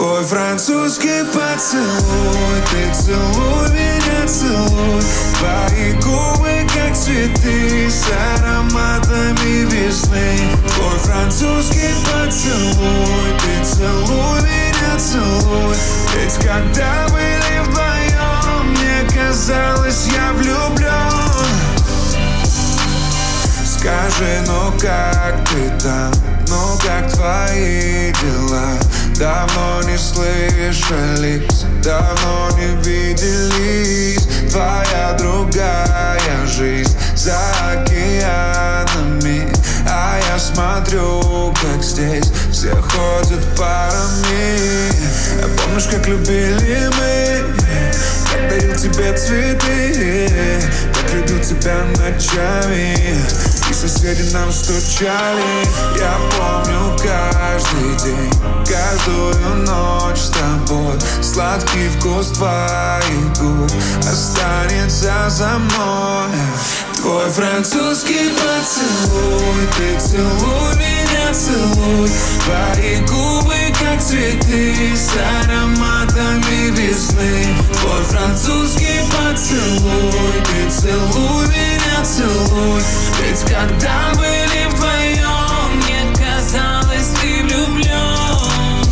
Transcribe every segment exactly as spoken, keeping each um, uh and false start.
Твой французский поцелуй, ты целуй меня, целуй. Твои губы как цветы с ароматами весны. Твой французский поцелуй, ты целуй меня, целуй. Ведь когда были вдвоем, мне казалось, я влюблен. Скажи, ну как ты там, ну как твои дела? Давно не слышались, давно не виделись. Твоя другая жизнь за океанами, а я смотрю, как здесь все ходят парами. Помнишь, как любили мы, как дарил тебе цветы, как любил тебя ночами, и соседи нам стучали. Я помню каждый день, каждую ночь с тобой. Сладкий вкус твоих губ останется за мной. Твой французский поцелуй, ты целуй меня, целуй. Твои губы как цветы с ароматами весны. Твой французский поцелуй, ты целуй меня, целуй. Ведь когда были вдвоем, мне казалось, ты влюблен.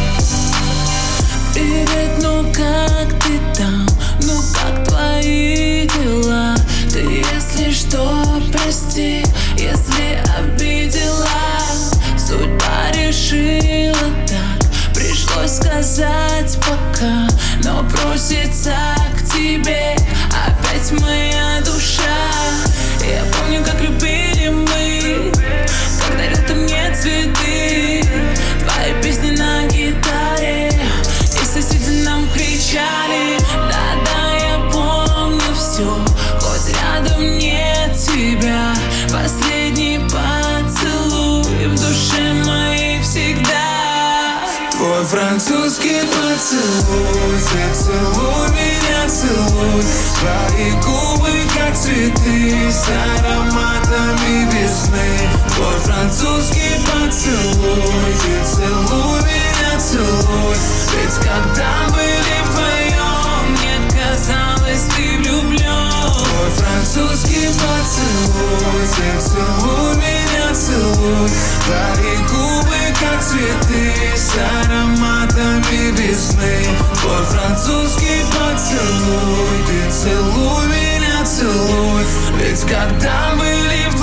Привет, ну как ты там? Ну как твои дела? Ты, если что, прости, если обидела. Судьба решила так, пришлось сказать пока. Но просится к тебе опять моя душа. Я помню, как любили мы, как дарил ты мне цветы. Твои песни на гитаре, и соседи нам кричали. Да-да, я помню все, хоть рядом нет тебя. Последний поцелуй в душе моей всегда. Твой французский поцелуй, ты целуй меня, целуй. Твои губы как цветы с ароматами весны. Твой французский поцелуй, ты целуй меня, целуй. Ведь когда были вдвоем, мне казалось, ты влюблен. Твой французский поцелуй, ты целуй меня, целуй. Твои губы как цветы с ароматами весны. Твой французский поцелуй, ты целуй меня, целуй. Ведь когда были вдвоем,